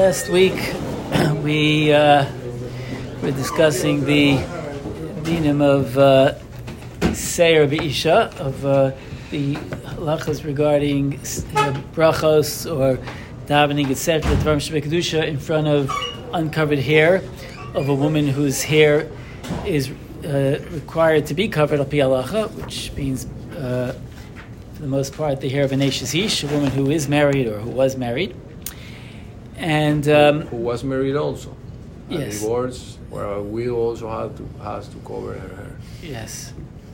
Last week we were discussing the dinim of Seir B'Isha, of the halachas regarding brachos or davening, etc., Dvarim Shebekadusha in front of uncovered hair of a woman whose hair is required to be covered al pi halacha, which means for the most part the hair of an Eishes Ish, a woman who is married or who was married. And who was married also. Yes. Divorce, where a widow also has to cover her hair. Yes.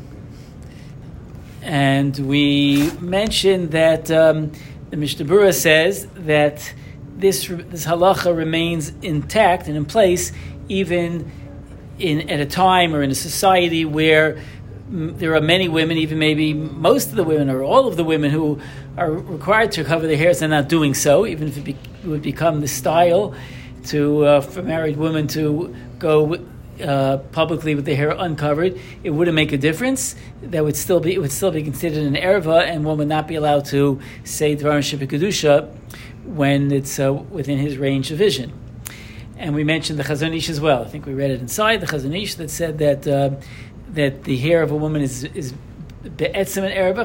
And we mentioned that the Mishnah Berurah says that this halacha remains intact and in place even at a time or in a society where there are many women, even maybe most of the women or all of the women who are required to cover their hairs and not doing so, even if it would become the style for married women to go publicly with their hair uncovered, it wouldn't make a difference. It would still be considered an erva, and one would not be allowed to say Dvarim Shebekadusha when it's within his range of vision. And we mentioned the Chazon Ish as well. I think we read it inside the Chazon Ish that said that the hair of a woman is be'etzem an erva.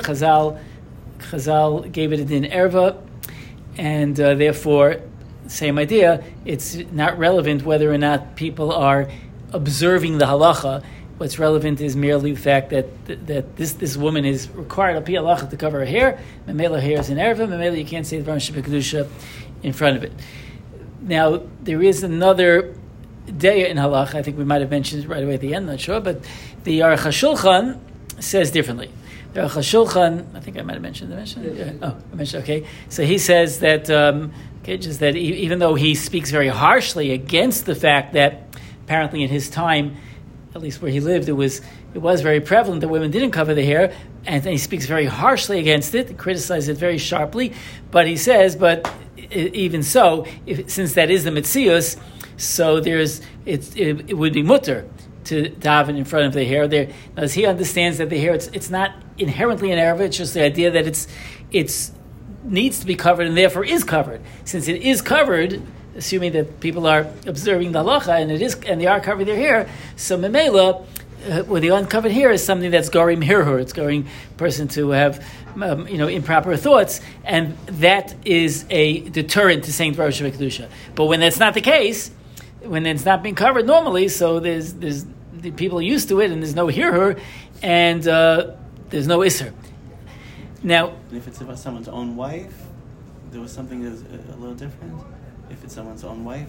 Chazal gave it a din erva, and therefore, same idea. It's not relevant whether or not people are observing the halacha. What's relevant is merely the fact that this woman is required al pi halacha to cover her hair. Memela hair is an erva. Memela you can't say the Dvarim Shebekadusha in front of it. Now there is another day in halacha. I think we might have mentioned it right away at the end. Not sure, but the Aruch HaShulchan says differently. The Aruch HaShulchan, I think I might have mentioned it. Yeah. Oh, I mentioned. Okay, so he says that just that even though he speaks very harshly against the fact that apparently in his time, at least where he lived, it was very prevalent that women didn't cover their hair, and he speaks very harshly against it, criticizes it very sharply. But he says, even so, since that is the metzius, so it would be mutter to daven in front of the hair. There, as he understands that the hair, it's not inherently an erva. It's just the idea that it's needs to be covered and therefore is covered. Since it is covered, assuming that people are observing the halacha and they are covering their hair, so memela, with the uncovered hair is something that's gorim hirhur. It's goring person to have improper thoughts, and that is a deterrent to saying Dvarim Shebekadusha. But when that's not the case, when it's not being covered normally, so there's the people are used to it, and there's no hirhur, and there's no isser. Now, if it's about someone's own wife, there was something that's a little different. If it's someone's own wife,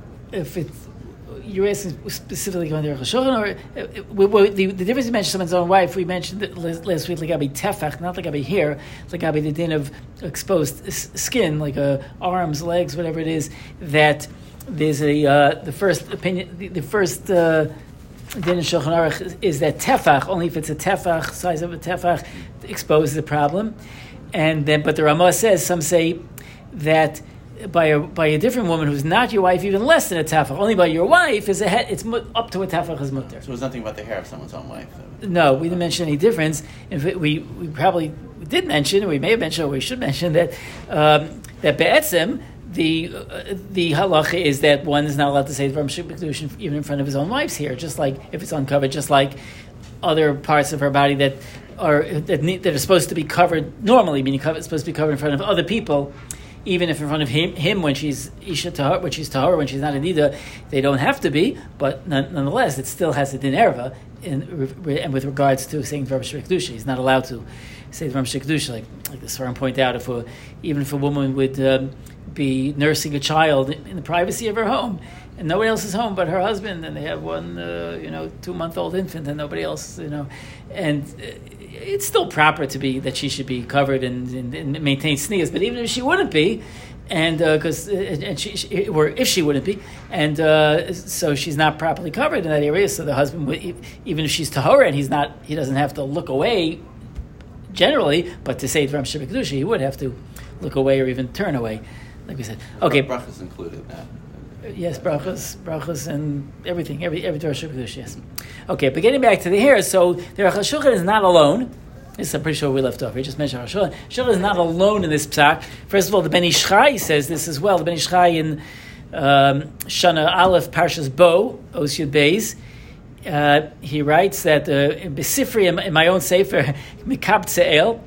you're asking specifically on the Aruch HaShulchan, or the difference you mentioned someone's own wife. We mentioned that last week, lagabi tefach, not lagabi hair, lagabi the din of exposed skin, like arms, legs, whatever it is. That there's the first opinion, the first din in Shulchan Aruch is that tefach, only if it's a tefach, size of a tefach, exposes the problem. And then, but the Ramah says, some say that by a different woman who's not your wife, even less than a tefach. Only by your wife it's up to a tefach is mutter. So it was nothing about the hair of someone's own wife. No, we didn't mention any difference. In fact, we probably did mention, or we may have mentioned, or we should mention that be'etzem the halacha is that one is not allowed to say Dvarim Shebekadusha even in front of his own wife's hair, just like if it's uncovered, just like other parts of her body that are supposed to be covered normally, meaning it's supposed to be covered in front of other people. Even if in front of him when she's Isha Tahar, when she's Tahar, when she's not a Nida, they don't have to be, but nonetheless, it still has a din erva, and with regards to saying Dvarim Shebekadusha, he's not allowed to say Dvarim Shebekadusha, like the Svarim point out, even if a woman would be nursing a child in the privacy of her home, and nobody else is home but her husband, and they have one 2-month-old infant, and nobody else, and it's still proper to be that she should be covered and maintain sneers. But even if she wouldn't be, and if she wouldn't be, and so she's not properly covered in that area, so the husband, even if she's tahora and he doesn't have to look away generally, but to say Dvarim Shebekadusha, he would have to look away or even turn away, like we said. Okay, brachas included now. Yes, brachas, and everything, every Dvarim Shebekadusha. Yes. Okay, but getting back to the hair, so the Aruch HaShulchan is not alone. This is, I'm pretty sure we left off. We just mentioned Shulchan. Shulchan is not alone in this psak. First of all, the Ben Ish Chai says this as well. The Ben Ish Chai in Shana Aleph Parshas Bo, Osyud Beis. He writes that in Besifri, in my own sefer, Mikab Tze'el,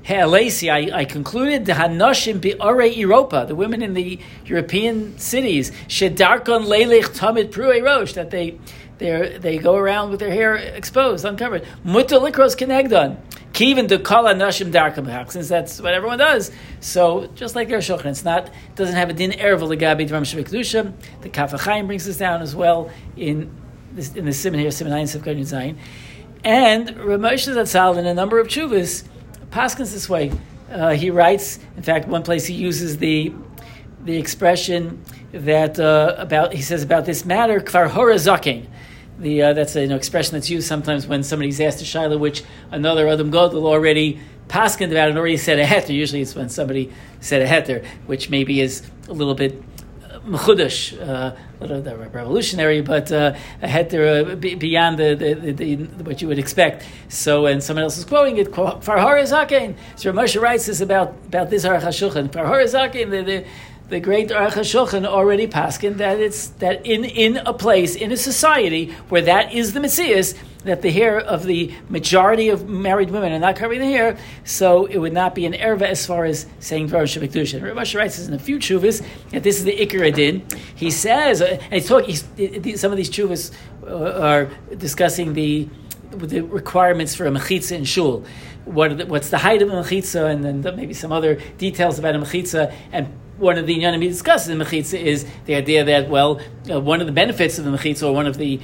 I concluded the Hanoshim Bi'orei Europa, the women in the European cities, Shedarkon Leilech Tamid Pruei Rosh, that they go around with their hair exposed, uncovered. Mutter Likros Kenegdon. Kivin de Kala Nashim Darkam, since that's what everyone does. So just like their shulchan, it doesn't have a din erva legabi dvarim shebekdusha. The Kaf HaChaim brings this down as well in the Siman here, Siman 9 Sivkar Yud Zayin. And Rav Moshe Zatzal in a number of tshuvas paskins this way. He writes, in fact, one place he uses the expression that he says about this matter, kvar hora zaken. That's an expression that's used sometimes when somebody's asked a shaila which another Adam Gadol already paskind about and already said a heter. Usually it's when somebody said a heter, which maybe is a little bit mechudash, a little revolutionary, but a heter beyond the what you would expect. So when someone else is quoting it, Farhar Zaken. So Rav Moshe writes this about this Aruch HaShulchan. Farhar Zaken, the great Aruch HaShulchan already paskin that in a place, in a society where that is the Metzius, that the hair of the majority of married women are not covering the hair, so it would not be an erva as far as saying Dvar Shabbat. Rav Moshe writes this in a few tshuvas that this is the Ikar Adin. He says, and some of these tshuvas are discussing the requirements for a mechitza in shul. What's the height of a mechitza, and then maybe some other details about a mechitza. And one of the inyanim he discusses in mechitza is the idea that one of the benefits of the mechitza, or one of the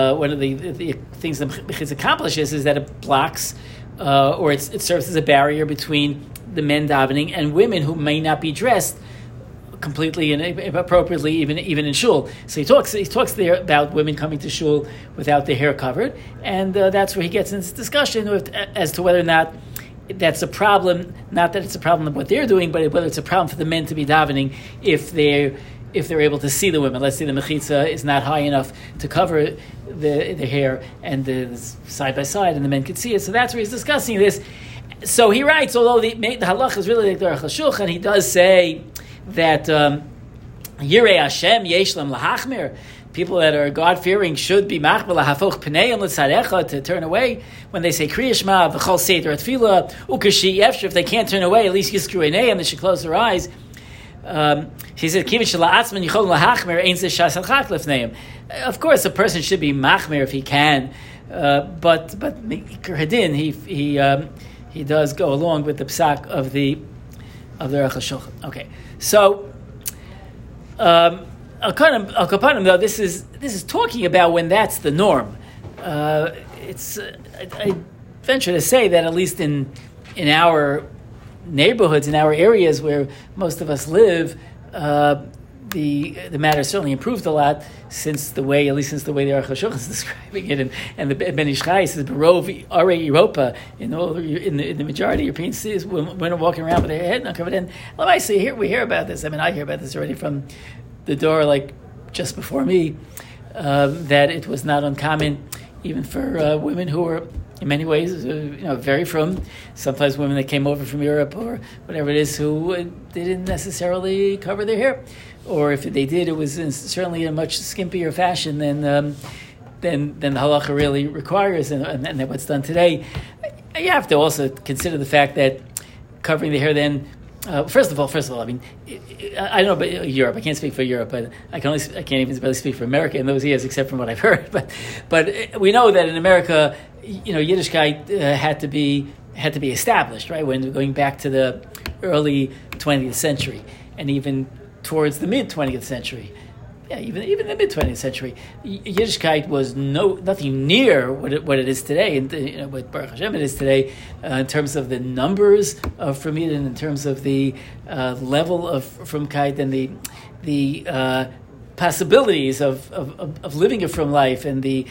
things that mechitza accomplishes, is that it blocks or it serves as a barrier between the men davening and women who may not be dressed completely and appropriately, even in shul. So he talks there about women coming to shul without their hair covered, and that's where he gets into this discussion as to whether or not that's a problem. Not that it's a problem of what they're doing, but whether it's a problem for the men to be davening if they're able to see the women. Let's say the mechitza is not high enough to cover the hair and the side by side, and the men can see it. So that's where he's discussing this. So he writes, although the halach is really like the Aruch HaShulchan, he does say that Yirei Hashem yesh lam lahachmir. People that are God-fearing should be machmir lahafoch pneiim l'tzarecha, to turn away when they say Kriya Shema v'chol seder tefillah ukashi efshir. If they can't turn away, at least yiskru einayim, they should close their eyes. He said, "Kivin shela'atzman yichol lahachmir ein ze shas halchak lefneim." Of course, a person should be machmir if he can, but Hadin, he does go along with the psak of the Aruch HaShulchan. Okay, so. Al Kapanim, though, this is talking about when that's the norm. I venture to say that at least in our neighborhoods, in our areas where most of us live, the matter certainly improved a lot since the way the Aruch HaShulchan is describing it, and the Ben Ish Chai says Barov Arei Europa, in the majority of European cities, women are walking around with their head not covered. And let me say, we hear about this. I mean, I hear about this already from the door, like just before me, that it was not uncommon, even for women who were in many ways, very frum. Sometimes women that came over from Europe or whatever it is, who they didn't necessarily cover their hair, or if they did, it was certainly in a much skimpier fashion than the halacha really requires, and what's done today. You have to also consider the fact that covering the hair then. First of all, I mean, I don't know about Europe. I can't speak for Europe, but I can't even really speak for America in those years, except from what I've heard. But we know that in America, Yiddishkeit had to be established, right? When going back to the early 20th century, and even towards the mid 20th century. Yeah, even the mid 20th century, Yiddishkeit was nothing near what it is today, and what Baruch Hashem it is today, in terms of the numbers of Frumid, and in terms of the level of Frumkeit, and the possibilities of living a Frum life, and the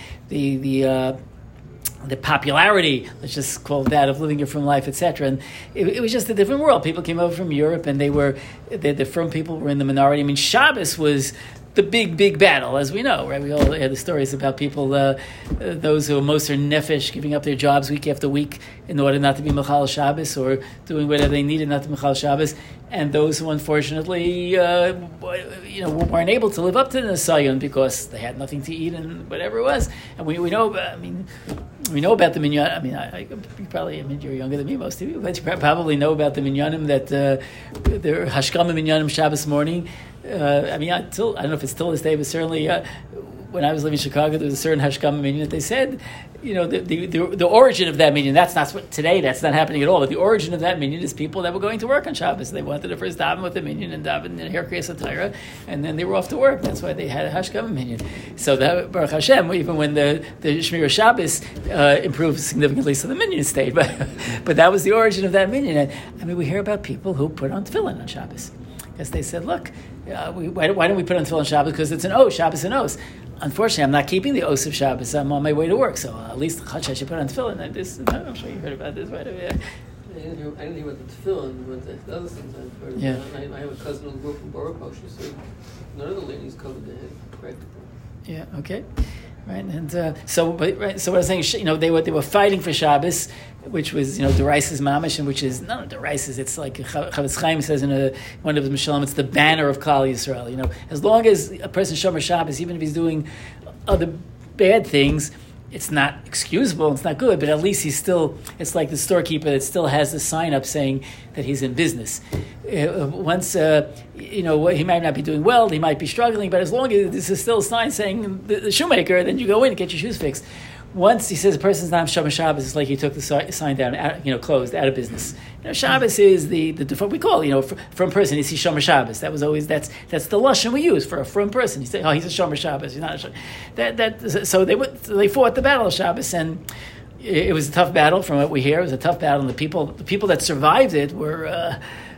popularity, let's just call it that, of living a Frum life, etc. And it was just a different world. People came over from Europe, and the Frum people were in the minority. I mean, Shabbos was the big battle, as we know, right? We all had the stories about people, those who are Moser Nefesh, giving up their jobs week after week in order not to be Mechal Shabbos, or doing whatever they needed not to be Mechal Shabbos, and those who unfortunately, weren't able to live up to the Nisayon because they had nothing to eat and whatever it was. And we know, we know about the minyan. I mean, you're younger than me, most of you, but you probably know about the minyanim that the Hashkama minyanim Shabbos morning. I don't know if it's still this day, but certainly when I was living in Chicago, there was a certain Hashkama minyan that they said, the origin of that minyan. That's not what today. That's not happening at all. But the origin of that minyan is people that were going to work on Shabbos. They wanted to first daven with the minyan and daven in Herkriyas Atayra, and then they were off to work. That's why they had a Hashkama minyan. So that Baruch Hashem, even when the Shmira Shabbos improved significantly, so the minyan stayed. But that was the origin of that minyan. And we hear about people who put on tefillin on Shabbos because they said, look, why don't we put on tefillin on Shabbos? Because it's an os, Shabbos and os. Unfortunately, I'm not keeping the os of Shabbos. I'm on my way to work, so at least I should put on tefillin. I'm sure you heard about this, right? I didn't hear about the tefillin, but the other things I've heard. Yeah. I have a cousin who grew up in Borough Posh. She said none of the ladies covered their head practically. Yeah. Okay. Right. And so what I'm saying, they were fighting for Shabbos, which was Deraisa's mamish, and which is not Deraisa's. It's like Chavetz Chaim says in one of his Mishalim, it's the banner of Klal Yisrael. As long as a person shomer Shabbos, even if he's doing other bad things, it's not excusable, it's not good, but at least it's like the storekeeper that still has the sign up saying that he's in business. Once, he might not be doing well, he might be struggling, but as long as this is still a sign saying the shoemaker, then you go in and get your shoes fixed. Once he says a person's not Shomer Shabbos, it's like he took the sign down, closed, out of business. Shabbos is the default we call, from person is he Shomer Shabbos. That was always that's the lashon we use for a from person. He said, he's a Shomer Shabbos. He's not a Shomer. So they fought the battle of Shabbos, and it was a tough battle. From what we hear, it was a tough battle, and the people that survived it were,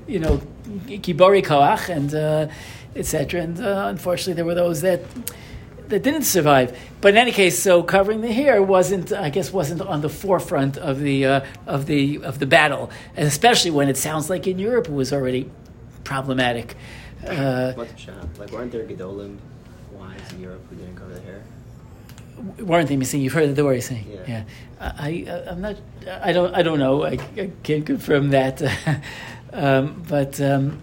Kibori Koach and etc. And unfortunately, there were those that didn't survive. But in any case, so covering the hair wasn't on the forefront of the battle, and especially when it sounds like in Europe it was already problematic. What's the shop? Like, weren't there Gedolim wives in Europe who didn't cover their hair? Weren't they missing? You've heard the word saying. Yeah. I'm not. I don't know. I can't confirm that. But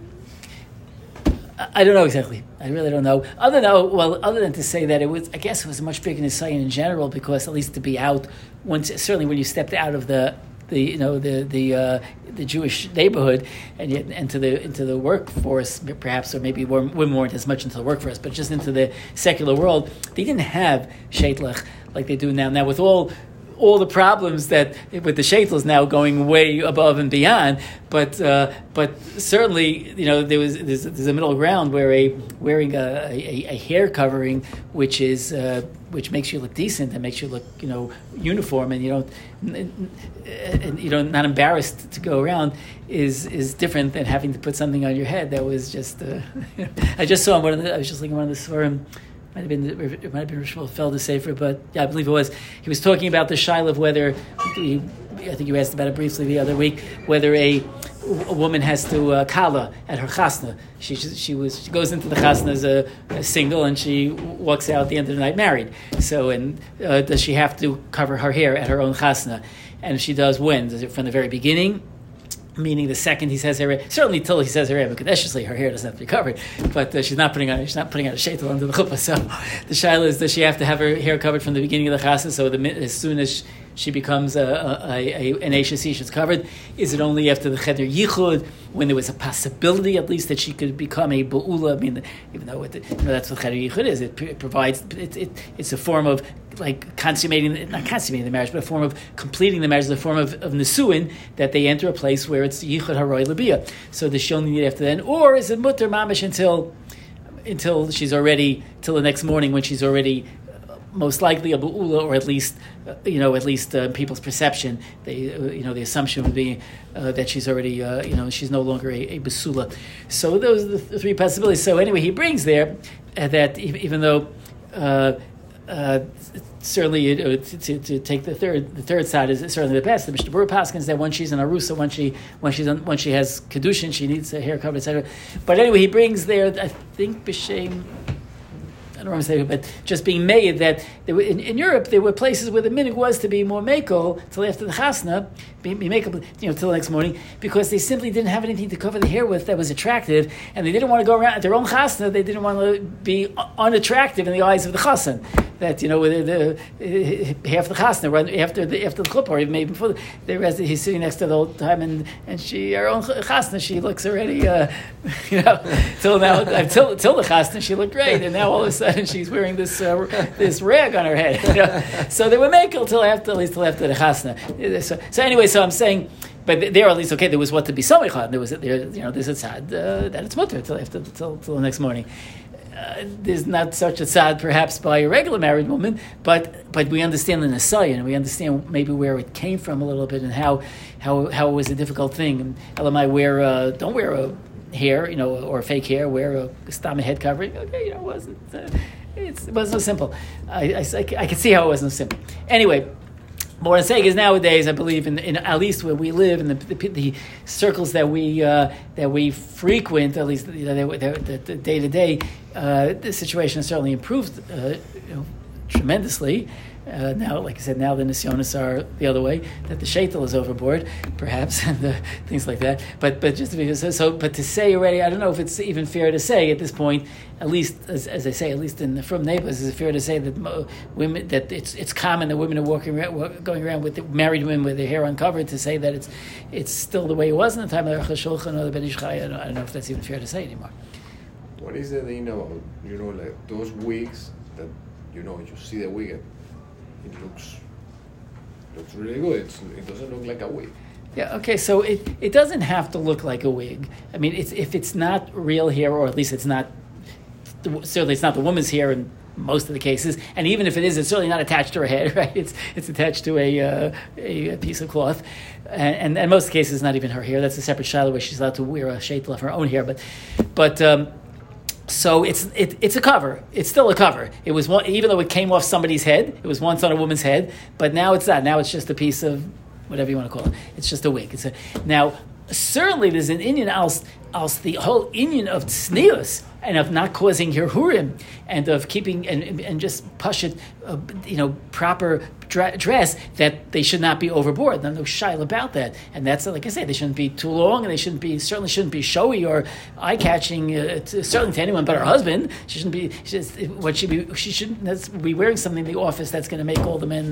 I don't know exactly. I really don't know. Other than to say that I guess it was a much bigger Nisayon in general, because at least to be out certainly when you stepped out of the Jewish neighborhood and into the workforce, perhaps, or maybe women weren't as much into the workforce, but just into the secular world, they didn't have sheitlach like they do now. Now with all the problems that with the sheitels now going way above and beyond, but certainly there's a middle ground where wearing a hair covering which makes you look decent and makes you look uniform, and not embarrassed to go around is different than having to put something on your head. That was just I just saw I was just looking at one of the Svarim. It might have been Rishmal Felder Sefer, but yeah, I believe it was. He was talking about the shaila of whether, I think you asked about it briefly the other week, whether a woman has to kala at her chasna. She goes into the chasna as a single, and she walks out at the end of the night married. So, does she have to cover her hair at her own chasna? And if she does, when? Does it from the very beginning? Meaning the second he says her hair, certainly till he says her hair, because her hair doesn't have to be covered. But she's not putting on a sheitel under the chuppah. So the shaila is, does she have to have her hair covered from the beginning of the chasna? So as soon as she becomes an Eishes Ish, it's covered. Is it only after the cheder yichud, when there was a possibility at least that she could become a ba'ula? I mean, even though that's what cheder yichud is, it provides it's a form of like not consummating the marriage, but a form of completing the marriage, the form of nesuin, that they enter a place where it's yichud haroy labia. So does she only need after then, or is it mutter mamish until she's already, till the next morning when she's already most likely a ba'ula, or at least people's perception, the assumption would be that she's already, she's no longer a basula. So those are the three possibilities. So anyway, he brings there that even though certainly to take the third side is certainly the best. The Mishnah Berurah paskins that when she's in arusa, when she has kedushin, she needs a hair cover, etc. But anyway, he brings there, I think b'shem I don't want to say, but just being made that there were, in Europe there were places where the minhag was to be more makel till after the chasna, be makel, till the next morning, because they simply didn't have anything to cover the hair with that was attractive, and they didn't want to go around at their own chasna. They didn't want to be unattractive in the eyes of the chassan. That with half the chasna after the chuppah, or even maybe before he's sitting next to the whole time, and she, her own chasna, she looks already till the chasna she looked great, and now all of a sudden she's wearing this rag on her head. So they were makel at least till after the chasna. So anyway, so I'm saying. But there, at least, okay, there was what to be somicha. There's a tzad that it's mutter till the next morning. There's not such a tzad, perhaps, by a regular married woman, but we understand the nesaya, and we understand maybe where it came from a little bit, and how it was a difficult thing. And Elamai, don't wear a hair, or fake hair. Wear a stomach head covering. Okay, it wasn't. It wasn't so simple. I can see how it wasn't so simple. Anyway. But what I'm saying is nowadays, I believe in at least where we live, in the circles that we frequent, at least the day to day, the situation has certainly improved tremendously. Now, like I said, now the nisyonos are the other way, that the shaitel is overboard, perhaps, and things like that. But just to be but to say already, I don't know if it's even fair to say at this point. At least, as I say, at least from neighbors, is it fair to say that women, that it's common that women are going around with married women with their hair uncovered, to say that it's still the way it was in the time of the Aruch HaShulchan or the Ben Ish Chai. I don't know if that's even fair to say anymore. What is the thing about like those wigs that you see the wig? It looks really good. It doesn't look like a wig. Yeah, okay, so it doesn't have to look like a wig. I mean, if it's not real hair, or at least it's not, certainly it's not the woman's hair in most of the cases, and even if it is, it's certainly not attached to her head, right? It's attached to a piece of cloth, and in most cases, it's not even her hair. That's a separate shiloh where she's allowed to wear a sheitel of her own hair, but so it's a cover. It's still a cover. It was one, even though it came off somebody's head. It was once on a woman's head, but now it's not. Now it's just a piece of whatever you want to call it. It's just a wig. Now certainly there's an inyan else the whole inyan of tznius and of not causing hirhurim and of keeping and just pashut, proper dress, that they should not be overboard. There's no shaila about that, and that's, like I say, they shouldn't be too long, and they certainly shouldn't be showy or eye catching. Certainly to anyone but her husband. She shouldn't be wearing something in the office that's going to make all the men,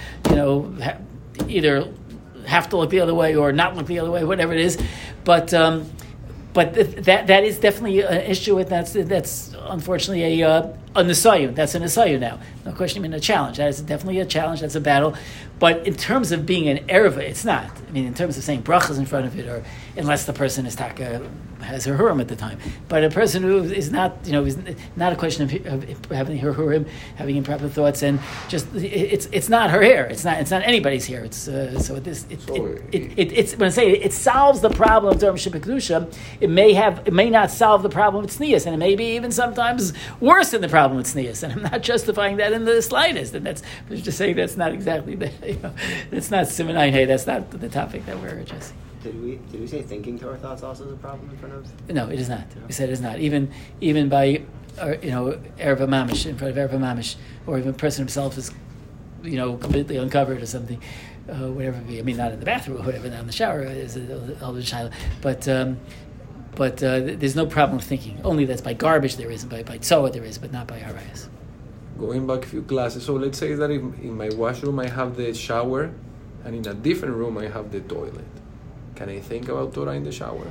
either have to look the other way or not look the other way, whatever it is. But that is definitely an issue, and that's unfortunately a nesayun. That's a nesayun now. No question, a challenge. That is definitely a challenge. That's a battle. But in terms of being an erva, it's not. I mean, in terms of saying brachas in front of it, or unless the person is has her hurim at the time. But a person who is not, is not a question of having her hurim, having improper thoughts, and just it's not her hair. It's not anybody's hair. It's when I say it solves the problem of Durham Shebekdusha. It may not solve the problem with tznius, and it may be even sometimes worse than the problem with tznius. And I'm not justifying that in the slightest. And that's just saying that's not exactly it's not siman hey. That's not the topic that we're addressing. Did we say thinking Torah thoughts also is a problem in front of? No, it is not. We said it is not. Even by Erev Mamish, in front of Erev Mamish, or even the person himself is completely uncovered or something, whatever it be. I mean, not in the bathroom or whatever, not in the shower is a child, but there's no problem with thinking. Only that's by garbage there is, and by tzoah there is, but not by harayas. Going back a few classes, so let's say that in my washroom I have the shower, and in a different room I have the toilet. Can I think about Torah in the shower?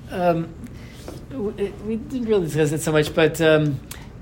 We didn't really discuss it so much, but the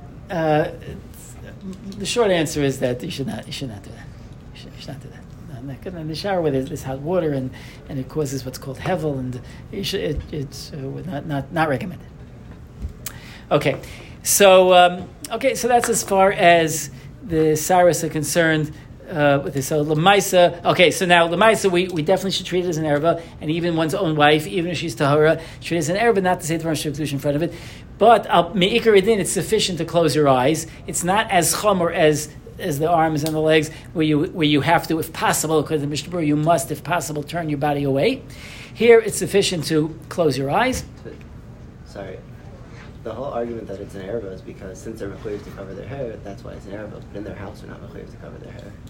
short answer is that you should not do that. You should not do that. In the shower where there's hot water and it causes what's called hevel, and it's not recommended. Okay, so that's as far as the Cyrus are concerned. With this, so Lamaisa. Okay, so now Lamaisa, we definitely should treat it as an erva, and even one's own wife, even if she's tahara, treat it as an erva, not to say the Rosh Hashanah in front of it. But me'ikar edin, it's sufficient to close your eyes. It's not as chomer as the arms and the legs, where you have to, if possible, because the Mishnah Berurah, you must, if possible, turn your body away. Here, it's sufficient to close your eyes. Sorry. The whole argument that it's an erva is because since they're mechuyev to cover their hair, that's why it's an erva. But in their house, they're not mechuyev to cover their hair.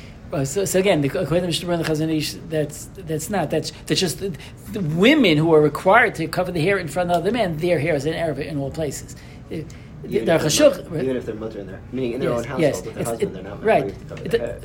So again, according to Mishnah Berurah and the Chazon Ish, that's just the women who are required to cover the hair in front of other men. Their hair is an erva in all places. Even if they're mutter in there, meaning in their own household with their husband, they're not mechuyev to cover their hair.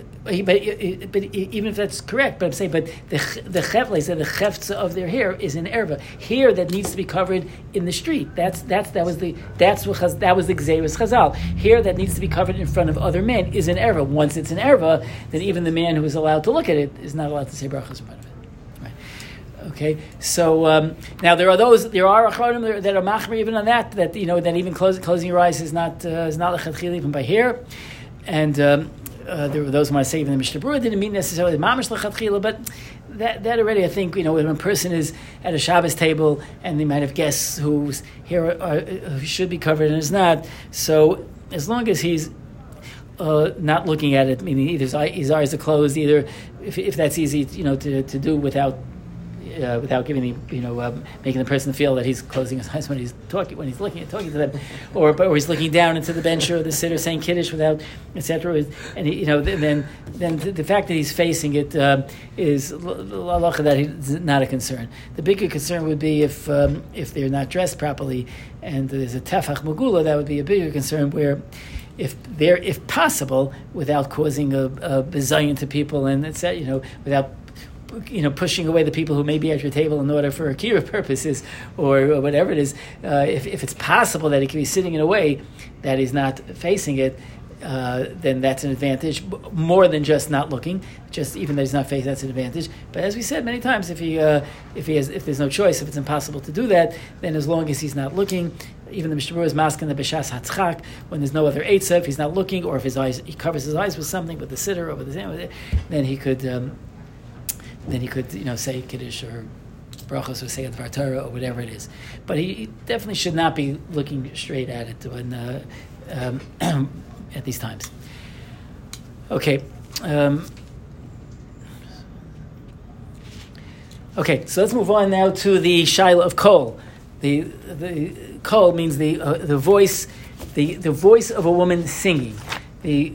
But even if that's correct, but I'm saying, but the chevles and the chefts of their hair is an erva hair that needs to be covered in the street. That was the gzeiras chazal. Hair that needs to be covered in front of other men is an erva. Once it's an erva, then even the man who is allowed to look at it is not allowed to say brachas in front of it. Right? Okay. So now there are achronim that are machmer even on that that even closing your eyes is not lechatchila even by hair, and there were those who might say even the Mishnah Berurah didn't mean necessarily the mamash lechatchila, but that already I think when a person is at a Shabbos table and they might have guests whose hair who should be covered and is not. So as long as he's not looking at it, meaning either his eyes are closed, either if that's easy to do without giving making the person feel that he's closing his eyes when he's talking to them, or he's looking down into the bench or the sitter saying kiddush without etc. And then the fact that he's facing it is halacha that is not a concern. The bigger concern would be if they're not dressed properly and there's a tefach megula, that would be a bigger concern where. If possible, without causing a bizayon to people, and without pushing away the people who may be at your table in order for akira purposes or whatever it is, if it's possible that he can be sitting in a way that he's not facing it, then that's an advantage more than just not looking. Just even though he's not facing, that's an advantage. But as we said many times, if there's no choice, if it's impossible to do that, then as long as he's not looking. Even the Mishnah Berurah is masking the b'shas hatzchak when there's no other eitzah. If he's not looking, or if he covers his eyes with something, with the sitter or with the then he could say kiddush or brachos or say advar Torah or whatever it is. But he definitely should not be looking straight at it when at these times. Okay. Okay. So let's move on now to the shaila of kol. The kol means the voice, the voice of a woman singing. The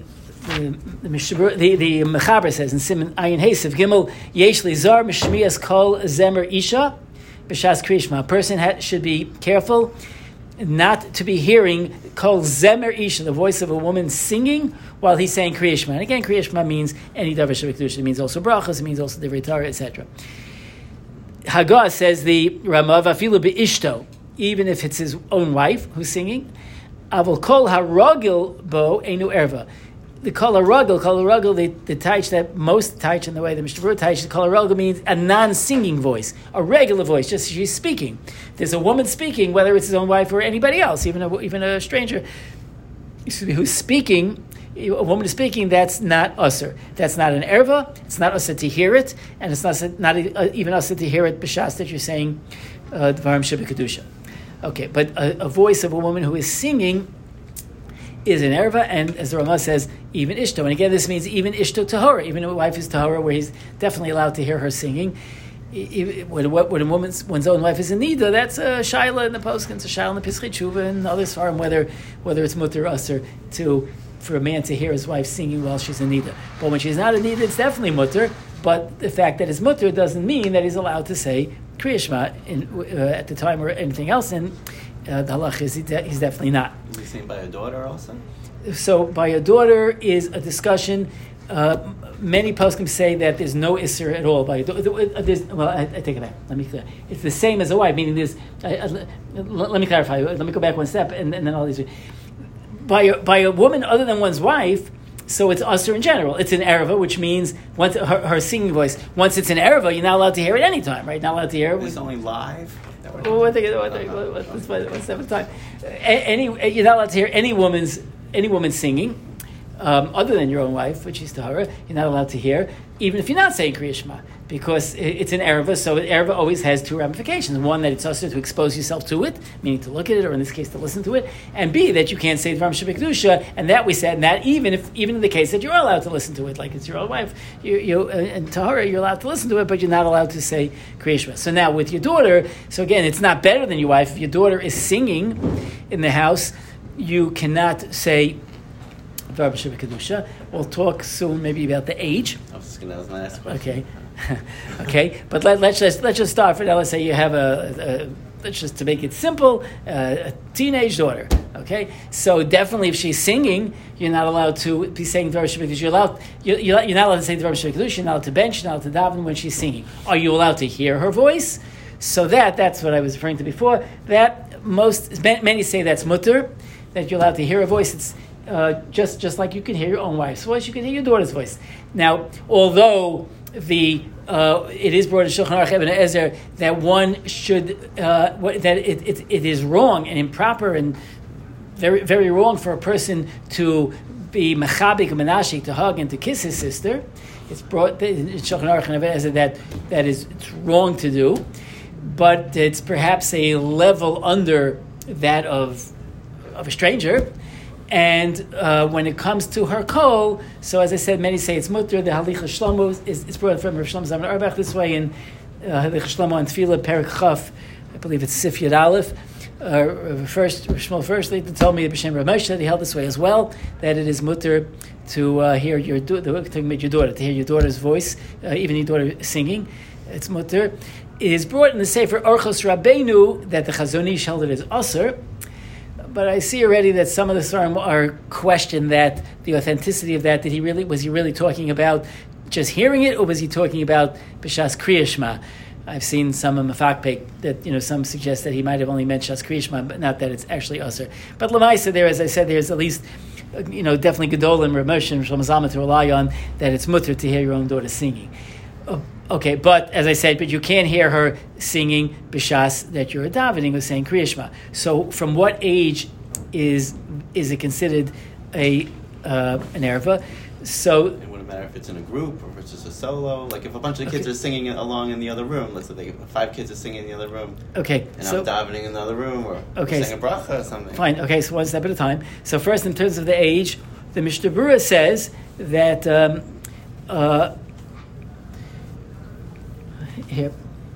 Mechaber says in Siman Ayin Hesev Gimel Yesh li zar mishmias kol zemer isha b'shas kriyishma. A person should be careful not to be hearing kol zemer isha, the voice of a woman singing while he's saying kriyishma. And again, kriyishma means any davar shebekdusha. It means also brachas. It means also divrei Torah, etc. Haggah says the Ramav afilu beishto, even if it's his own wife who's singing. Avol kol haragil bo enu erva. The kol haragil, the taich that most taich in the way the Mishnah Berurah taich, the kol haragil means a non-singing voice, a regular voice, just she's speaking. There's a woman speaking, whether it's his own wife or anybody else, even a stranger who's speaking. A woman is speaking, that's not usher. That's not an erva. It's not usher to hear it, and it's not even usher to hear it b'shas that you're saying dvarim shebekadusha. Okay, but a voice of a woman who is singing is an erva, and as the Ramah says, even ishto. And again, this means even ishto tahora, even a wife is tahora, where he's definitely allowed to hear her singing. When one's own wife is in nida, that's a shaila in the poskim, it's a shaila in the Pischei Tshuva and others farm whether it's mutter usher for a man to hear his wife singing while she's in nida. But when she's not in nida, it's definitely mutter. But the fact that it's mutter doesn't mean that he's allowed to say Kriya Shema at the time or anything else. And the halach is he's definitely not. Is he saying by a daughter also? So by a daughter is a discussion. Many poskim say that there's no isser at all. By a daughter, I take it back. Let me clear. It's the same as a wife, meaning there's. Let me clarify. Let me go back one step, and then all these. By a woman other than one's wife, so it's usher in general. It's an erva, which means once her singing voice. Once it's an erva, you're not allowed to hear it anytime, right? Not allowed to hear it. It's only live. One step at a time. You're not allowed to hear any woman singing. other than your own wife, which is tahara, you're not allowed to hear, even if you're not saying Kriya Shema, because it's an erva. So an erva always has two ramifications: one, that it's also to expose yourself to it, meaning to look at it, or in this case, to listen to it, and B, that you can't say Dvarim Shebekdusha, and that we said, and that even in the case that you're allowed to listen to it, like it's your own wife, in tahara, you're allowed to listen to it, but you're not allowed to say Kriya Shema. So now with your daughter, so again, it's not better than your wife. If your daughter is singing in the house, you cannot say Dvarim Shebekdusha. We'll talk soon, maybe about the age. That was my last question. Okay, okay. But let's just start for now. Let's say you have let's just to make it simple, a teenage daughter. Okay, so definitely if she's singing, you're not allowed to be saying Dvarim Shebekdusha. You're not allowed to say Dvarim Shebekdusha. You're not allowed to bench. You're not allowed to daven when she's singing. Are you allowed to hear her voice? So that's what I was referring to before. That many say that's mutter, that you're allowed to hear her voice. It's just like you can hear your own wife's voice, you can hear your daughter's voice. Now, although it is brought in Shulchan Aruch Ibn Ezer that one should that it is wrong and improper and very very wrong for a person to be mechabik and menashik, to hug and to kiss his sister. It's brought in Shulchan Aruch Ibn Ezer that it's wrong to do, but it's perhaps a level under that of a stranger. And when it comes to her kol, so as I said, many say it's mutter. The Halicha Shlomo is brought from Rav Shlomo Zalman Auerbach this way in Halicha Shlomo and Tefillah Perek Chaf, I believe it's Sif Yud Aleph. First they told me B'Shem Rav Moshe that he held this way as well, that it is mutter to hear your daughter, to hear your daughter's voice, even your daughter singing. It's mutter. It is brought in the Sefer Orchos Rabbeinu that the Chazon Ish held it as aser. But I see already that some of the Svarim are questioned that the authenticity of that. Was he really talking about just hearing it, or was he talking about B'Shas Kriya Shema? I've seen some of Mefakpek that some suggest that he might have only meant Shas Kriya Shema, but not that it's actually Aser. But Lamaisa, there, as I said, there's at least definitely Gedolim, Rav Moshe, and Shlomo Zalman to rely on that it's mutter to hear your own daughter singing. Okay, but as I said, but you can't hear her singing b'shas that you're davening or saying Kriya Shema. So, from what age is it considered an erva? So it wouldn't matter if it's in a group or if it's just a solo. Like if a bunch of kids are singing along in the other room, let's say 5 kids are singing in the other room. Okay, and I'm davening in the other room, or saying a bracha or something. Fine. Okay, so one step at a time. So first, in terms of the age, the Mishnah Berurah says that. Here.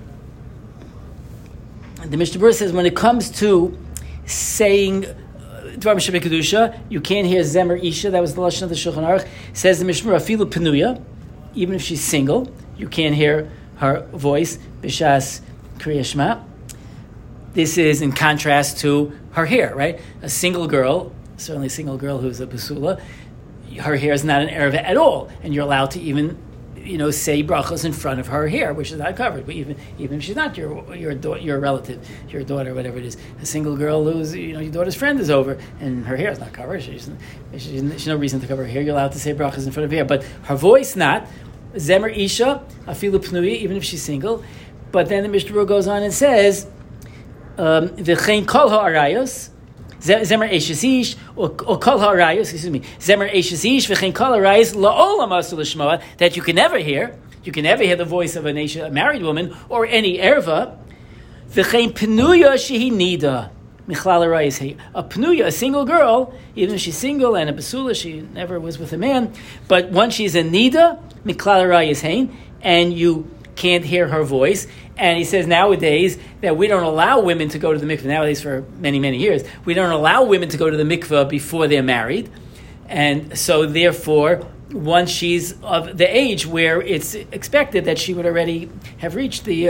The Mishnah Berurah says when it comes to saying Dvarim Shebekdusha, you can't hear Zemer Isha. That was the lashon of the Shulchan Aruch. Says the Mishnah Berurah, Afilu Penuya, even if she's single, you can't hear her voice b'shas Kriya Shema. This is in contrast to her hair, right? A single girl, certainly a single girl who's a basula, her hair is not an erva at all, and you're allowed to even say brachos in front of her hair, which is not covered. But even if she's not your relative, your daughter, whatever it is, a single girl who's your daughter's friend is over and her hair is not covered. She's no reason to cover her hair. You're allowed to say brachos in front of her hair, but her voice not. Zemer Isha afilu pnuya, even if she's single. But then the Mishnah Berurah goes on and says, v'chein kol ha'arayos. Zemer Eishesish or Kol Harayos, excuse me. Zemer Eishesish v'chein Kol Harayos la'olam asul l'shmoa, that you can never hear. You can never hear the voice of a married woman or any erva. V'chein Penuya shehi nida michlal harayos hey. A Penuya, a single girl, even if she's single and a basula, she never was with a man. But once she's a nida michlal harayos hey, and you can't hear her voice. And he says nowadays that we don't allow women to go to the mikveh, nowadays for many, many years, we don't allow women to go to the mikveh before they're married. And so therefore, once she's of the age where it's expected that she would already have reached the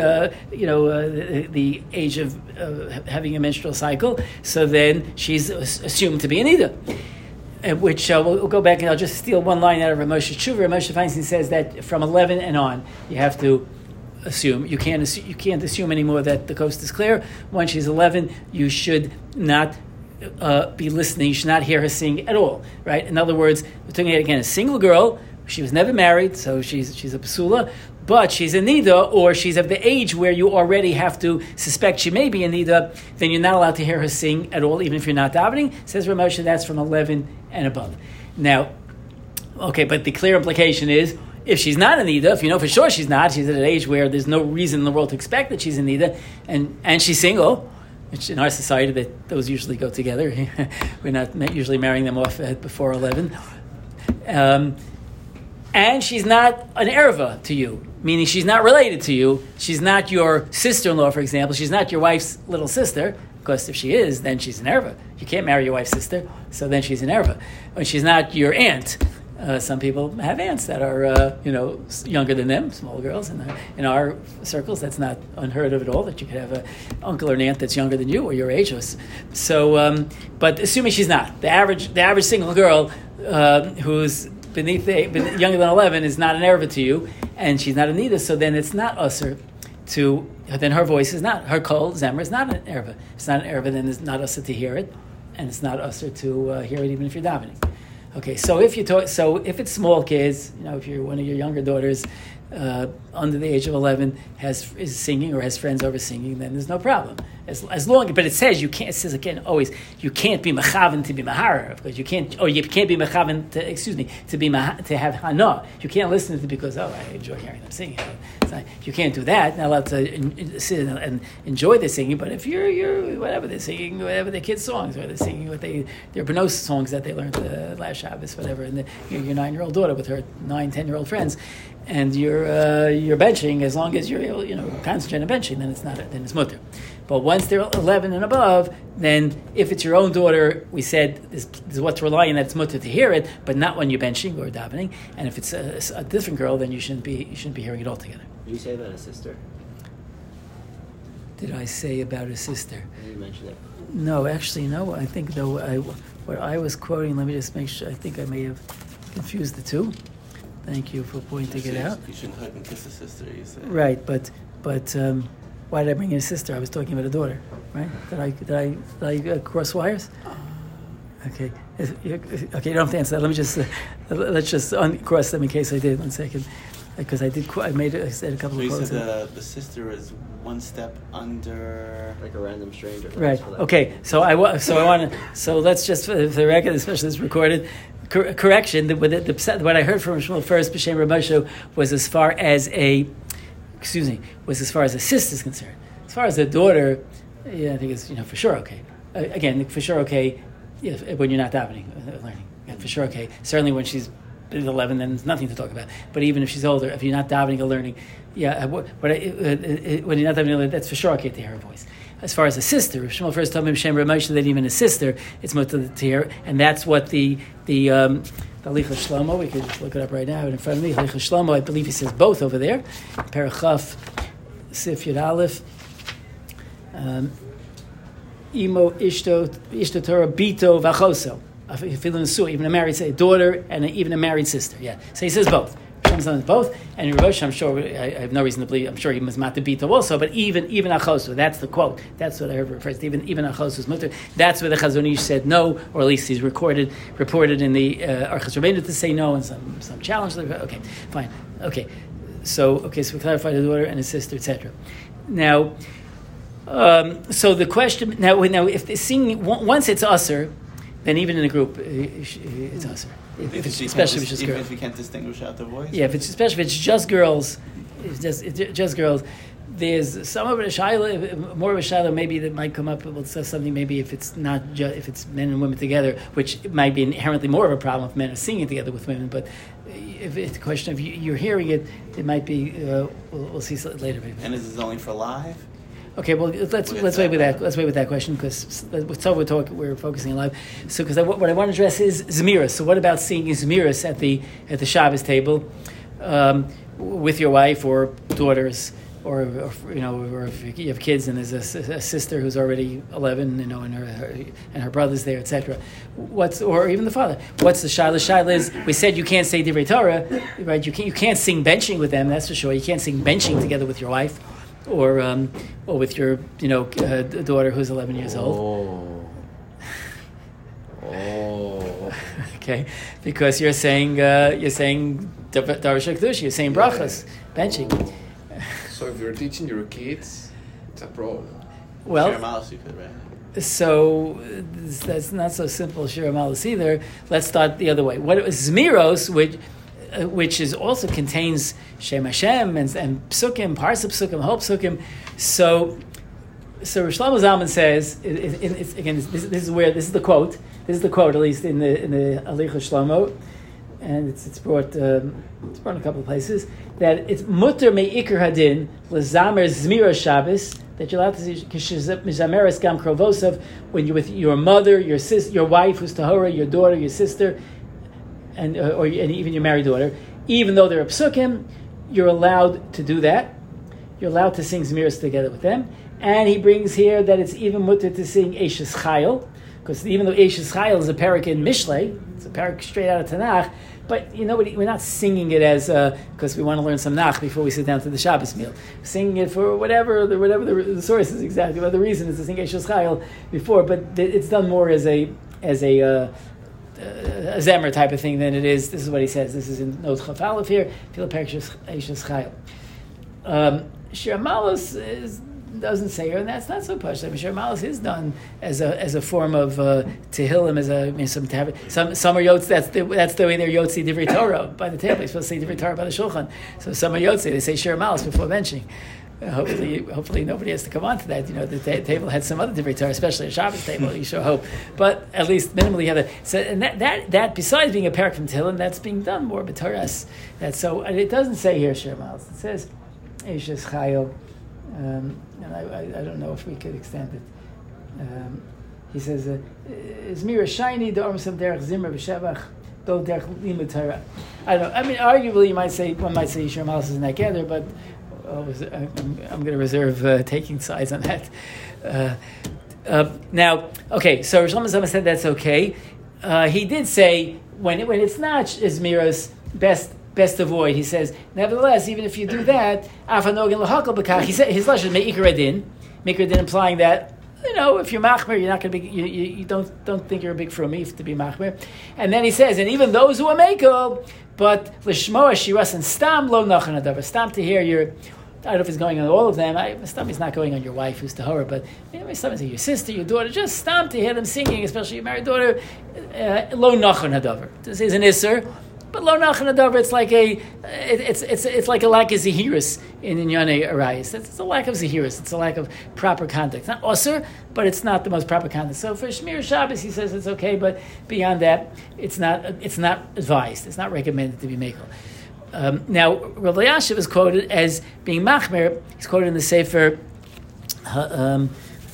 age of having a menstrual cycle, so then she's assumed to be an Ida. Which we'll go back and I'll just steal one line out of Rav Moshe Tshuva. Rav Moshe Feinstein says that from 11 and on, you have to assume. You can't assume anymore that the coast is clear. Once she's 11, you should not be listening. You should not hear her sing at all. Right? In other words, we're talking again a single girl. She was never married, so she's a basula, but she's a nida, or she's of the age where you already have to suspect she may be a nida. Then you're not allowed to hear her sing at all, even if you're not davening. Says Rav Moshe, that's from 11 and above. Now, Okay, but the clear implication is, if she's not in Nida, if you know for sure she's not, she's at an age where there's no reason in the world to expect that she's in Nida, and she's single, which in our society that those usually go together. We're not usually marrying them off before 11. And she's not an erva to you, meaning she's not related to you. She's not your sister-in-law, for example. She's not your wife's little sister, because if she is, then she's an erva. You can't marry your wife's sister, so then she's an erva. When she's not your aunt, some people have aunts that are, younger than them, small girls. In our circles, that's not unheard of at all, that you could have an uncle or an aunt that's younger than you or your age. So, but assuming she's not, the average single girl who's younger than 11 is not an erva to you, and she's not a nida, so then it's not usher to, then her voice is not, her kol, zemer, is not an erva. It's not an erva, then it's not usher to hear it, and it's not usher to hear it even if you're davening. Okay, so if it's small kids, if you're one of your younger daughters under the age of 11 is singing or has friends over singing, then there's no problem. As long, but it says you can't. It says again always you can't be mechaven to be mahara, because you can't be mechaven to have hana. You can't listen to it because I enjoy hearing them singing. You can't do that. Not allowed to sit and enjoy the singing. But if you're whatever they're singing, whatever their kids' songs, or they're singing their Benos songs that they learned last Shabbos, whatever, and your 9-year-old daughter with her 9-10-year-old friends, and you're benching, as long as you're concentrating on benching, then it's mutter. But once they're 11 and above, then if it's your own daughter, we said this is what's relying that it's mutter to hear it, but not when you're benching or davening. And if it's a different girl, then you shouldn't be hearing it altogether. Did you say about a sister? Did I say about a sister? You mentioned it. No, actually, no. I think though what I was quoting. Let me just make sure. I think I may have confused the two. Thank you for pointing it out. You shouldn't hug and kiss a sister, you said. Right, but why did I bring in a sister? I was talking about a daughter, right? Did I cross wires? Okay. You don't have to answer that. Let me just let's just uncross them in case I did. 1 second, because I said a couple of quotes. So you said the sister is one step under, like a random stranger. Right. Okay. So let's just for the record, especially this recorded. Correction. What I heard from Shmuel first, B'Shem Ramosho, was as far as a sister is concerned. As far as a daughter, I think it's for sure okay. Again, for sure okay when you're not davening, learning. For sure okay. Certainly when she's 11, then there's nothing to talk about. But even if she's older, if you're not davening or learning, when you're not davening, that's for sure okay to hear her voice. As far as a sister, if Shmuel first told me B'Shem Ramosho that even a sister, it's mutter to hear, and that's what the Halicha Shlomo, we could just look it up right now in front of me. Halicha Shlomo, I believe he says both over there. Parachaf Sif Yud Aleph. Imo Ishto Torah Bito Vachoso. Even a married daughter and even a married sister. Yeah, so he says both. Both, and in Rosh, I'm sure I have no reason to believe. I'm sure he was Mata Bito also, but even Achosu. That's the quote. That's what I heard first. Even Achosu's mutter. That's where the Chazon Ish said no, or at least he's reported in the Archas Rabbeinu to say no, and some challenge. Okay, fine. Okay, so we clarified the daughter and his sister, etc. Now, so the question now if the singing once it's usher, then even in a group it's usher. Especially if it's just girls. Even if you can't distinguish out the voice? Yeah, especially if it's just girls, it's just girls. There's some of it, more of a shadow maybe that might come up with something maybe if it's not if it's men and women together, which might be inherently more of a problem if men are singing together with women. But if it's a question of you're hearing it, it might be. We'll see later. Maybe. And is this only for live? Okay, well let's wait with that. Let's wait with that question because we're focusing on live. So because what I want to address is Zemiras. So what about singing Zemiras at the Shabbos table with your wife or daughters, or if you have kids and there's a sister who's already 11, and her brother's there, etc. Or even the father. What's the shayla? The shayla is we said you can't say divrei Torah, right? You can't sing benching with them. That's for sure. You can't sing benching together with your wife. Or with your daughter who's 11 years old. Okay, because you're saying Darsha Kedush, you're saying brachas, benching. So if you're teaching your kids, it's a problem. Well, Share mouse, you could, right? So that's not so simple, Shir Amalis either. Let's start the other way. What is Zmiros, which is also contains Shem Hashem and Psukim, parts of Psukim, whole Psukim. So Rosh Shlomo Zalman says, again, this is the quote. This is the quote, at least in the Alicha Shlomo, and it's brought in a couple of places, that it's mutter me'ikar hadin lezamer zmira Shabbos, that you're allowed to see mizameres gam krovosov when you're with your mother, your sister, your wife who's tahora, your daughter, your sister, and even your married daughter. Even though they're a psukim, you're allowed to do that. You're allowed to sing zmiras together with them. And he brings here that it's even mutter to sing Eishes Chayil, because even though Eishes Chayil is a parak in Mishlei, it's a parak straight out of Tanakh, but we're not singing it as because we want to learn some nach before we sit down to the Shabbos meal. We're singing it for whatever the source is exactly, what the reason is to sing Eishes Chayil before, but it's done more as a zemer type of thing than it is. This is what he says. This is in Note Chaf Aleph here. Feel parak Eishes Chayil. Shir Malos doesn't say her, and that's not so push. I mean, Shir Malos is done as a form of Tehillim, some are Yotzi. That's the way they're Yotzi Divrei Torah by the table. You're supposed to say Divrei Torah by the Shulchan. So some are Yotzi. They say Shir Malos before benching. Hopefully nobody has to come on to that. The table had some other Divrei Torah, especially a Shabbos table. You sure hope, but at least minimally you have that. So, and that besides being a parak from Tehillim, that's being done more b'Torahs. That's so. And it doesn't say here Shir Malos. It says Eishes Chayil. And I don't know if we could extend it. He says, "Zmira shiny the arms of derech zimmer v'shevach do derech limud Torah." I don't know. I mean, arguably, one might say Shir Malos isn't together, but I'm going to reserve taking sides on that. Now, okay. So Rosh Shlomo Zalman said that's okay. He did say when it's not Zmira's best avoid. He says, nevertheless, even if you do that, afanogin lahakal b'kach. He said his lashon meikar adin implying that if you're machmer, you're not going to be. You don't think you're a big frumif to be machmer. And then he says, and even those who are meikal, but lishmoa shiras and stam lo nachan adavar. Stam to hear your. I don't know if it's going on all of them. Stam is not going on your wife who's tahora, but stam is your sister, your daughter. Just stam to hear them singing, especially your married daughter. Lo nachan adavar. This is an isser. But lo nachan adavar, it's like it's like a lack of zehirus in Inyane Arayis. It's a lack of zehirus. It's a lack of proper context. Not osir, but it's not the most proper context. So for Shmir Shabbos, he says it's okay, but beyond that, it's not advised. It's not recommended to be mekel. Now, Rav Elyashiv is quoted as being machmer. He's quoted in the Sefer Halichos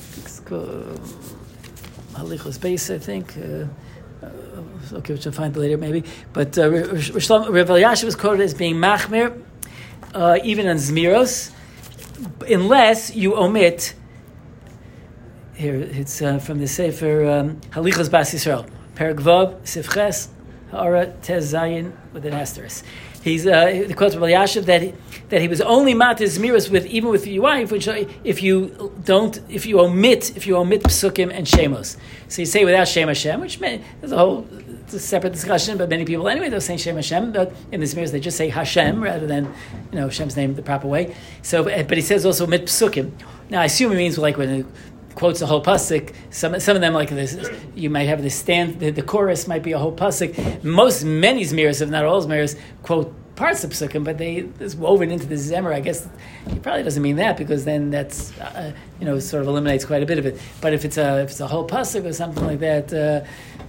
Beis, I think. Okay, which I'll find later maybe. But Rav Elyashiv was quoted as being machmir, even on Zmiros, unless you omit. Here, it's from the Sefer Halichos Bas Yisrael, Perek Vav, Sifches, Ha'ara Tez Zayin with an asterisk. He's the quote of Elyashiv that he was only matir Zmiros even with your wife, which if you omit psukim and shemos. So you say without Shem Hashem, which there's it's a separate discussion, but many people anyway they're saying Shem Hashem, but in the Zmiros they just say Hashem rather than Hashem's name the proper way. So, but he says also omit psukim. Now I assume he means like when he quotes a whole pasuk. Some of them like this. You might have the chorus might be a whole pasuk. Many Zmiros, if not all Zmiros, quote parts of psukim, but it's woven into the zemer. I guess he probably doesn't mean that because then that's sort of eliminates quite a bit of it. But if it's a whole pasuk or something like that,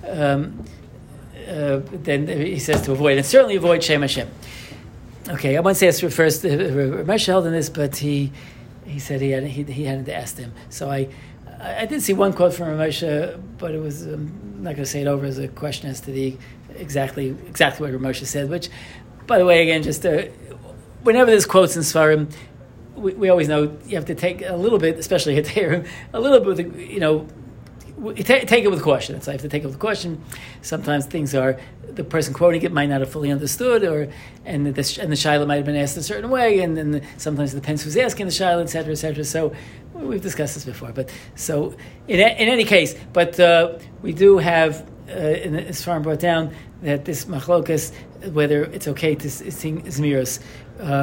then he says to avoid, and certainly avoid Shem Hashem. Okay, I won't say this refers to Ramesh held in this, but he said he hadn't asked him. So I did see one quote from Ramesh, but it was I'm not going to say it over as a question as to the exactly what Ramesh said. Which, by the way, again, just whenever there's quotes in Svarim, we always know you have to take a little bit, especially at Tehillim, a little bit take it with caution. So I have to take it with caution. Sometimes things are the person quoting it might not have fully understood, and the shaila might have been asked a certain way, and then sometimes it depends who's asking the shaila, etc., etc. So we've discussed this before. But so in any case, but we do have as far brought down that this machlokas, whether it's okay to sing zmiros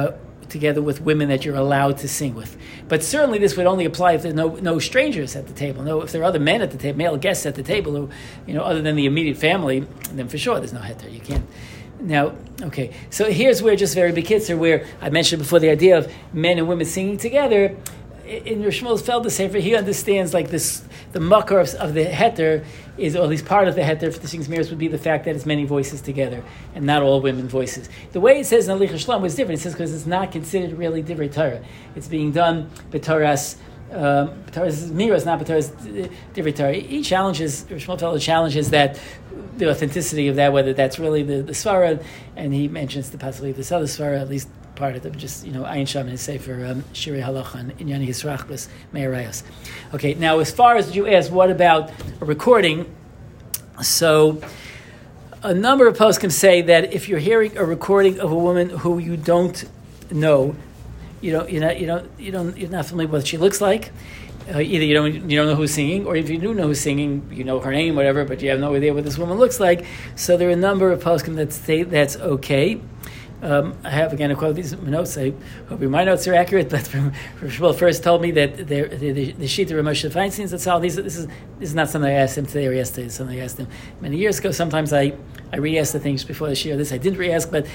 together with women that you're allowed to sing with. But certainly this would only apply if there's no strangers at the table. If there are other men at the table, male guests at the table, who, other than the immediate family, then for sure there's no heter. You can't. Now, okay, so here's where just very bekitzer, where I mentioned before the idea of men and women singing together. In Rosh Shmuel's Felder Sefer, he understands like this, the makar of the heter is, or at least part of the heter for the Sings Mirrors would be the fact that it's many voices together and not all women voices. The way it says in Alicha Shlomo is different. It says because it's not considered really divrei Torah. It's being done b'Torah's miras, not b'Torah's divrei Torah. He challenges, Rosh Shmuel Felder challenges that the authenticity of that, whether that's really the svara, and he mentions the possibility of this other svara, at least part of them, just, Ayin Sham and his Sefer Shirei Halacha and Inyani Yisrachbus Me'arayos. Okay, now as far as you asked, what about a recording? So, a number of poskim say that if you're hearing a recording of a woman who you don't know, you're not familiar with what she looks like. Either you don't know who's singing, or if you do know who's singing, you know her name, whatever, but you have no idea what this woman looks like. So there are a number of poskim that say that's okay. I have again a quote of these notes. I hope my notes are accurate. But Shmuel first told me that the sheet of Moshe Feinstein. That's all. This is not something I asked him today or yesterday. It's something I asked him many years ago. Sometimes I re-ask the things before the shir. This I didn't re-ask, but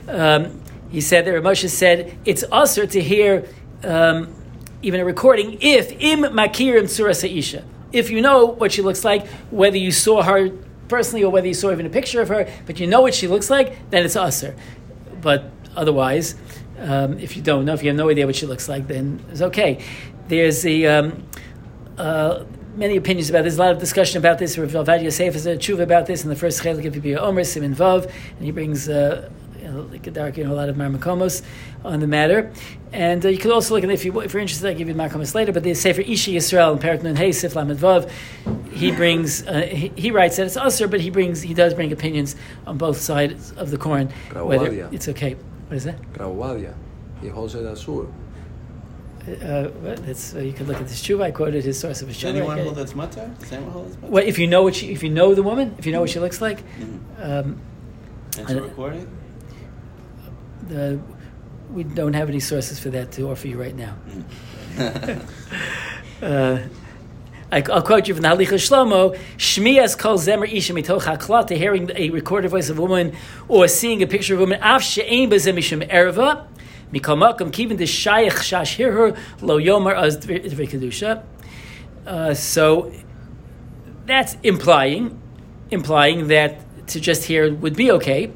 he said that Moshe said it's usher to hear even a recording if im makirim tzura seisha. If you know what she looks like, whether you saw her personally or whether you saw even a picture of her, but you know what she looks like, then it's usher. But otherwise, if you don't know, if you have no idea what she looks like, then it's okay. There's many opinions about this. There's a lot of discussion about this. Rav Avad Yosef has a tshuva about this in the first chelik of Pipia Omer, Simin Vav, and he brings a lot of marmakomos on the matter. And you can also look at, if you're interested, I'll give you the marmakomos later, but the Sefer Ishi Yisrael in Parak Nun Hey Sif Lamed Vav, he brings, he writes that it's usher, but he does bring opinions on both sides of the coin, whether it's okay. What is that? Grauadia. He holds it asur. You can look at this tshuva. I quoted his source of his tshuva. Does anyone hold that's mutter? Does anyone hold that's mutter? Well, if you know the woman, if you know what she looks like, it's a recording. We don't have any sources for that to offer you right now. I'll quote you from the Halicha Shlomo: "Shmias kol zemer isha mitoch haklata," hearing a recorded voice of a woman or seeing a picture of a woman. Af she'ein b'zeh mishum erva mikol makom kivin d'shayach shashhirher lo yomar az dvei kedusha. So that's implying that to just hear would be okay.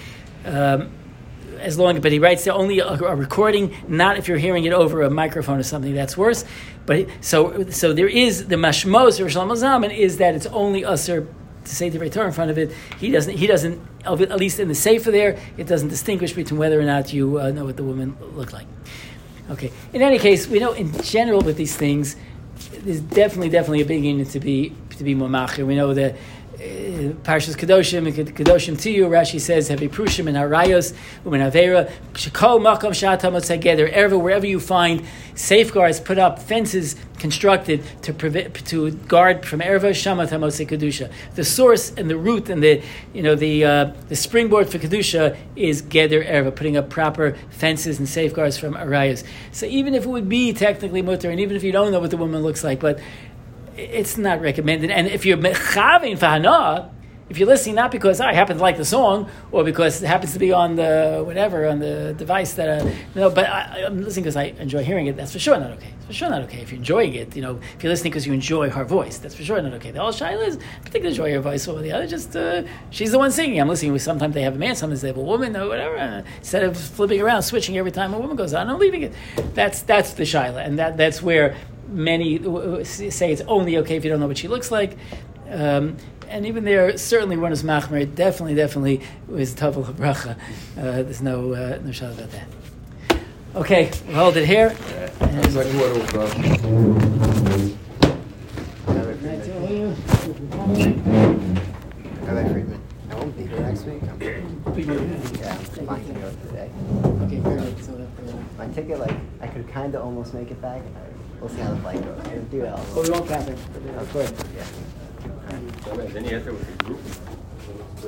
But he writes there only a recording, not if you're hearing it over a microphone or something, that's worse. But so there is the mashmos or Shlomo Zalman is that it's only usher to say the Torah in front of it. He doesn't at least in the sefer there, it doesn't distinguish between whether or not you know what the woman looked like. Okay. In any case, we know in general with these things, there's definitely a big union to be momachir. We know that. Parshas Kedoshim to you. Rashi says, "Hevi prushim and harayos u'men avera shekol makom shatamot together." Wherever you find safeguards, put up fences constructed to guard from erva shamat hamotze kedusha. The source and the root and the springboard for kedusha is geder erva, putting up proper fences and safeguards from arayos. So even if it would be technically mutter, and even if you don't know what the woman looks like, but it's not recommended. And if you're mechavin fahana, if you're listening not because I happen to like the song or because it happens to be on the device that but I'm listening because I enjoy hearing it, that's for sure not okay. It's for sure not okay. If you're enjoying it, if you're listening because you enjoy her voice, that's for sure not okay. The whole shaila is particularly enjoy her voice over the other. Just she's the one singing. I'm listening with. Sometimes they have a man, sometimes they have a woman, or whatever. Instead of flipping around, switching every time a woman goes on, I'm leaving it. That's the shaila, and that's where many say it's only okay if you don't know what she looks like. And even there, certainly one is machmer. Definitely was tavel habracha. There's no shot about that. Okay, we'll hold it here. Rabbi Friedman, I won't be here next week. I'm flying to New York today. Okay, very good. So my ticket, I could kind of almost make it back. We'll see how the flight goes. We'll do it all. we won't count it. Of course, yeah. Then you enter with a group.